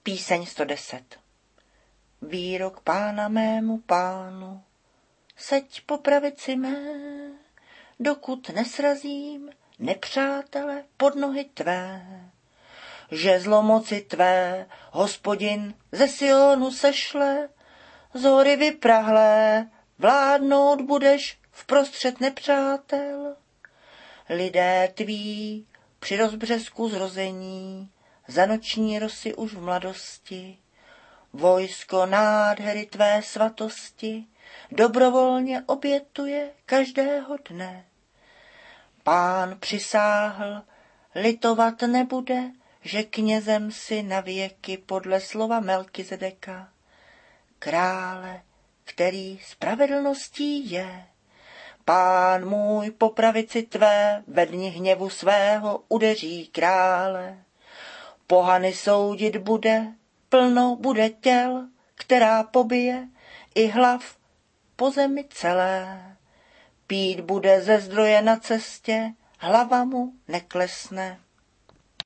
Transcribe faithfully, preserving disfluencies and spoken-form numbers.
Píseň sto deset. Výrok pána mému pánu, seď po pravici mé, dokud nesrazím nepřátele pod nohy tvé. Že zlomoci tvé Hospodin ze Sionu sešle, z hory vyprahlé vládnout budeš vprostřed nepřátel. Lidé tví při rozbřesku zrození, za noční rosy už v mladosti, vojsko nádhery tvé svatosti dobrovolně obětuje každého dne. Pán přisáhl, litovat nebude, že knězem si na věky podle slova Melkizedeka, krále, který spravedlností je. Pán můj po pravici tvé ve dni hněvu svého udeří krále. Pohany soudit bude, plno bude těl, která pobije i hlav po zemi celé. Pít bude ze zdroje na cestě, hlava mu neklesne.